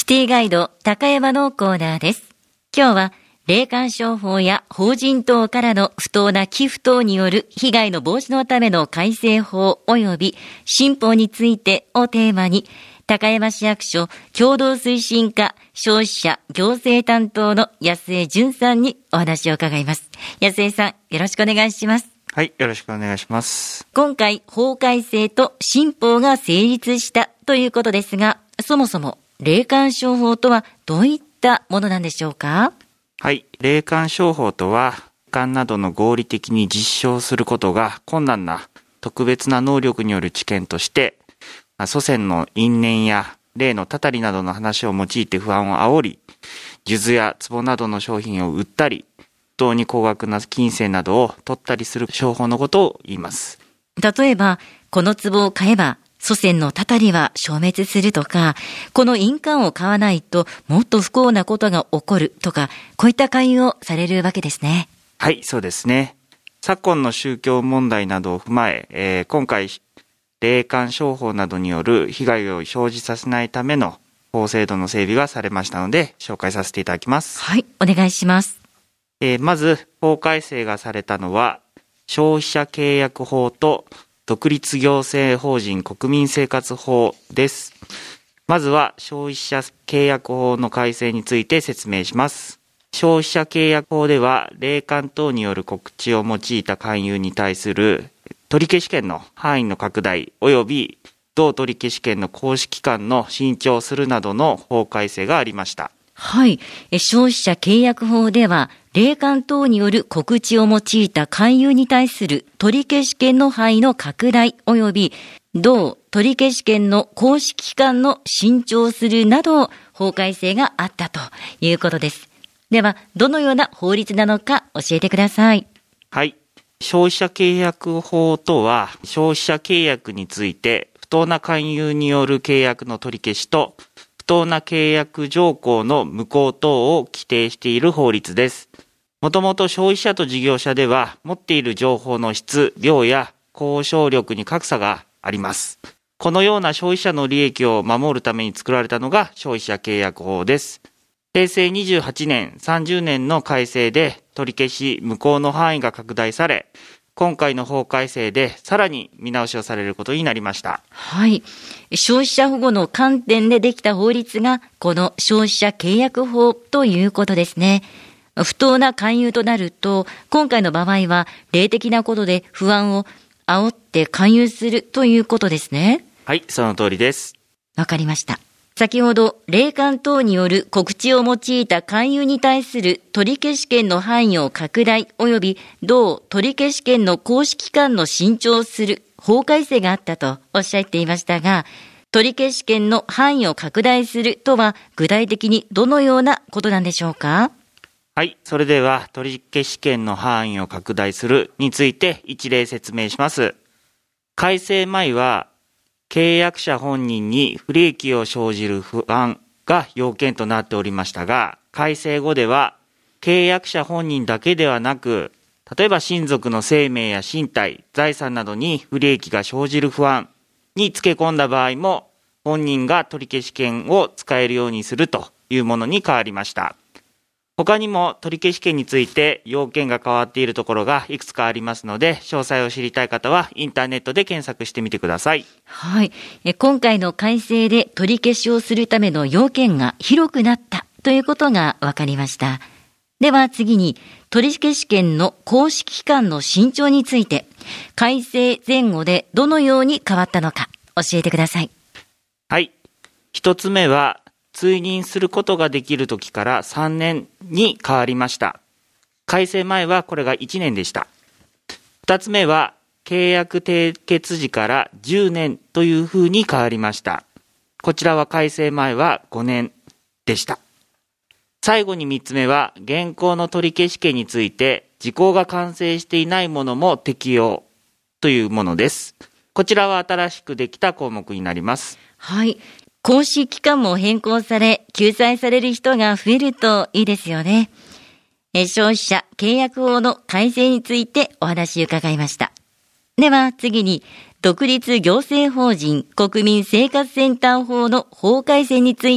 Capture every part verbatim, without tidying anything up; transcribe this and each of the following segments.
ティガイド高山のコーナーです。今日は霊感商法や法人等からの不当な寄付等による被害の防止のための改正法及び新法についてをテーマに、高山市役所共同推進課消費者行政担当の安江淳さんにお話を伺います。安江さん、よろしくお願いします。 はい、よろしくお願いします。 今回法改正と新法が成立したということですが、そもそも霊感商法とはどういったものなんでしょうか？ はい、霊感商法とは、霊感などの合理的に実証することが困難な特別な能力による知見として、祖先の因縁や霊のたたりなどの話を用いて不安を煽り、数珠や壺などの商品を売ったり、不当に高額な金銭などを取ったりする商法のことを言います。 例えば、この壺を買えば祖先のたたりは消滅するとか、この印鑑を買わないともっと不幸なことが起こるとか、こういった勧誘をされるわけですね。 はい、そうですね。昨今の宗教問題などを踏まえ、えー、今回霊感商法などによる被害を生じさせないための法制度の整備がされましたので、紹介させていただきます。 はい、お願いします。 えー、まず法改正がされたのは、消費者契約法と独立行政法人国民生活法です。まずは消費者契約法の改正について説明します。消費者契約法では、霊感等による告知を用いた勧誘に対する取消権の範囲の拡大及び同取消権の行使期間の伸長するなどの法改正がありました。 はい。消費者契約法では、霊感等による告知を用いた勧誘に対する取消権の範囲の拡大及び同取消権の行使期間の伸長するなど法改正があったということです。では、どのような法律なのか教えてください。 はい。消費者契約法とは、消費者契約について不当な勧誘による契約の取り消しと不当な契約条項の無効等を規定している法律です。もともと消費者と事業者では持っている情報の質、量や交渉力に格差があります。このような消費者の利益を守るために作られたのが消費者契約法です。へいせいにじゅうはちねん、さんじゅうねんの改正で取り消し無効の範囲が拡大され、今回の法改正でさらに見直しをされることになりました。 はい。消費者保護の観点でできた法律がこの消費者契約法ということですね。不当な勧誘となると、今回の場合は霊的なことで不安を煽って勧誘するということですね。 はい、その通りです。 わかりました。先ほど霊感等による告知を用いた勧誘に対する取消権の範囲を拡大及び同取消権の行使期間の伸長する法改正があったとおっしゃっていましたが、取消権の範囲を拡大するとは具体的にどのようなことなんでしょうか？ はい、それでは取消権の範囲を拡大するについて一例説明します。改正前は契約者本人に不利益を生じる不安が要件となっておりましたが、改正後では契約者本人だけではなく、例えば親族の生命や身体、財産などに不利益が生じる不安につけ込んだ場合も、本人が取消権を使えるようにするというものに変わりました。他にも取消権について要件が変わっているところがいくつかありますので、詳細を知りたい方はインターネットで検索してみてください。 はい。え今回の改正で取り消しをするための要件が広くなったということが分かりました。では次に、取消権の行使期間の伸長について、改正前後でどのように変わったのか教えてください。 はい。一つ目は、追認することができる時からさんねんに変わりました。改正前はこれがいちねんでした。二つ目は契約締結時からじゅうねんというふうに変わりました。こちらは改正前はごねんでした。最後に三つ目は現行の取消権について時効が完成していないものも適用というものです。こちらは新しくできた項目になります。 はい。行使期間も変更され、救済される人が増えるといいですよね。え消費者契約法の改正についてお話を伺いました。では次に、独立行政法人国民生活センター法の法改正について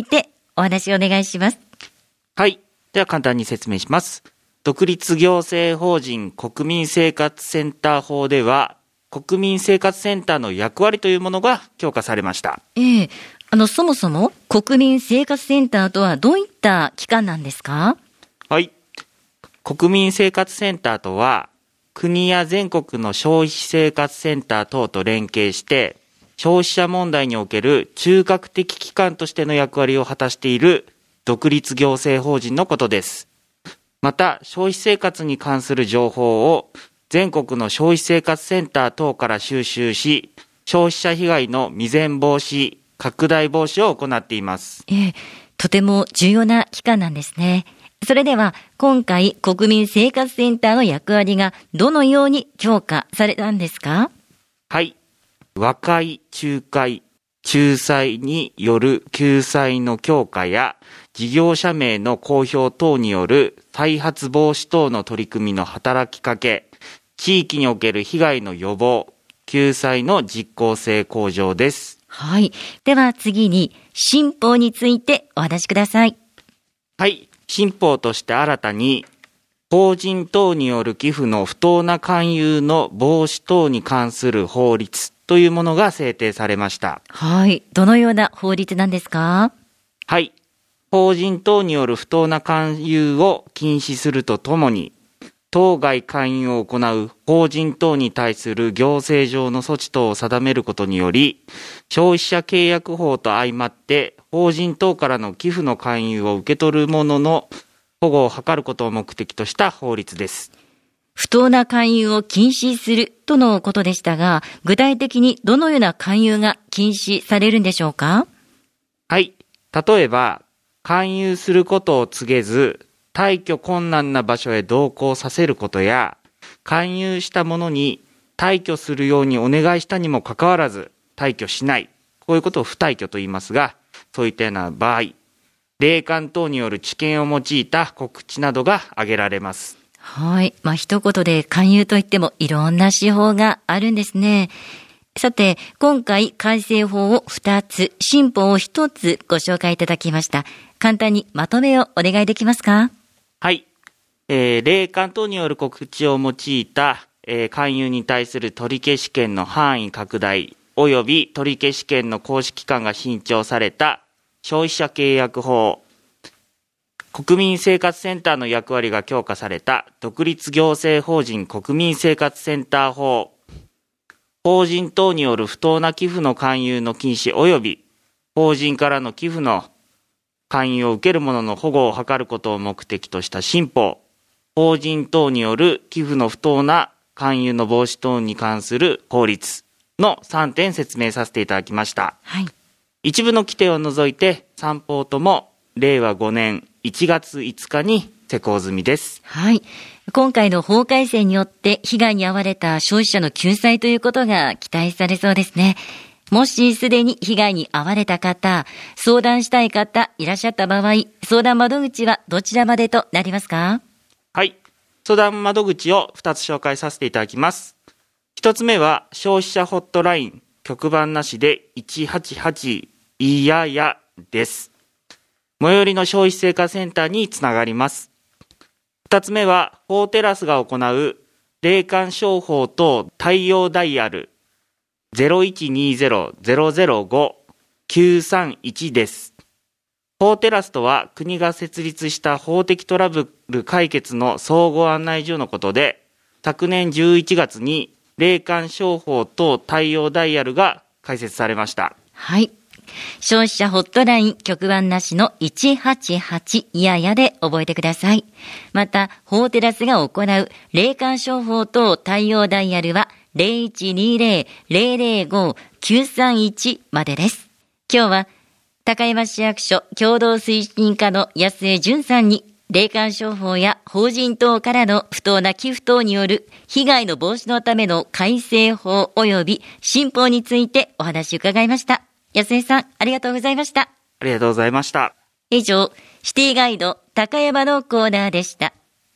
お話をお願いします。 はい。では簡単に説明します。独立行政法人国民生活センター法では、国民生活センターの役割というものが強化されました。 ええ、あの、そもそも国民生活センターとはどういった機関なんですか？ はい。国民生活センターとは、国や全国の消費生活センター等と連携して、消費者問題における中核的機関としての役割を果たしている独立行政法人のことです。また、消費生活に関する情報を全国の消費生活センター等から収集し、消費者被害の未然防止、拡大防止を行っています。 ええ、とても重要な機関なんですね。それでは、今回国民生活センターの役割がどのように強化されたんですか？ はい。和解、仲介、仲裁による救済の強化や、事業者名の公表等による再発防止等の取り組みの働きかけ、地域における被害の予防、救済の実効性向上です。 はい。では次に、新法についてお話しください。 はい。新法として新たに、法人等による寄付の不当な勧誘の防止等に関する法律というものが制定されました。 はい。どのような法律なんですか？ はい。法人等による不当な勧誘を禁止するとともに、当該勧誘を行う法人等に対する行政上の措置等を定めることにより、消費者契約法と相まって法人等からの寄付の勧誘を受け取る者の保護を図ることを目的とした法律です。 不当な勧誘を禁止するとのことでしたが、具体的にどのような勧誘が禁止されるんでしょうか？ はい。例えば、勧誘することを告げず、退去困難な場所へ同行させることや、勧誘した者に退去するようにお願いしたにもかかわらず退去しない。こういうことを不退去と言いますが、そういったような場合、霊感等による知見を用いた告知などが挙げられます。 はい。まあ、一言で勧誘といってもいろんな手法があるんですね。さて、今回改正法をふたつ、新法をひとつご紹介いただきました。簡単にまとめをお願いできますか？ はい。えー、霊感等による告知を用いた、えー、勧誘に対する取り消し権の範囲拡大及び取り消し権の行使期間が新調された消費者契約法、国民生活センターの役割が強化された独立行政法人国民生活センター法、法人等による不当な寄付の勧誘の禁止及び法人からの寄付の勧誘を受ける者の保護を図ることを目的とした新法、法人等による寄付の不当な勧誘の防止等に関する法律のさんてん説明させていただきました。 はい。 一部の規定を除いてさん法ともれいわごねんいちがついつかに施行済みです。 はい。今回の法改正によって被害に遭われた消費者の救済ということが期待されそうですね。もしすでに被害に遭われた方、相談したい方いらっしゃった場合、相談窓口はどちらまでとなりますか？ はい。相談窓口をふたつ紹介させていただきます。ひとつめは消費者ホットライン局番なしでいちはちはちいややです。最寄りの消費生活センターにつながります。ふたつめは法テラスが行う霊感商法等対応ダイヤル ゼロいちにゼロ ゼロゼロご きゅうさんいち です。法テラスとは国が設立した法的トラブル解決の総合案内所のことで、昨年じゅういちがつに霊感商法等対応ダイヤルが開設されました。 はい。消費者ホットライン局番なしのいちはちはちいややで覚えてください。また、法テラスが行う霊感商法等対応ダイヤルはゼロいちにゼロ ゼロゼロご きゅうさんいちまでです。今日は高山市役所共同推進課の安江淳さんに霊感商法や法人等からの不当な寄付等による被害の防止のための改正法及び新法についてお話を伺いました。安江さん、ありがとうございました。 ありがとうございました。 以上、シティガイド高山のコーナーでした。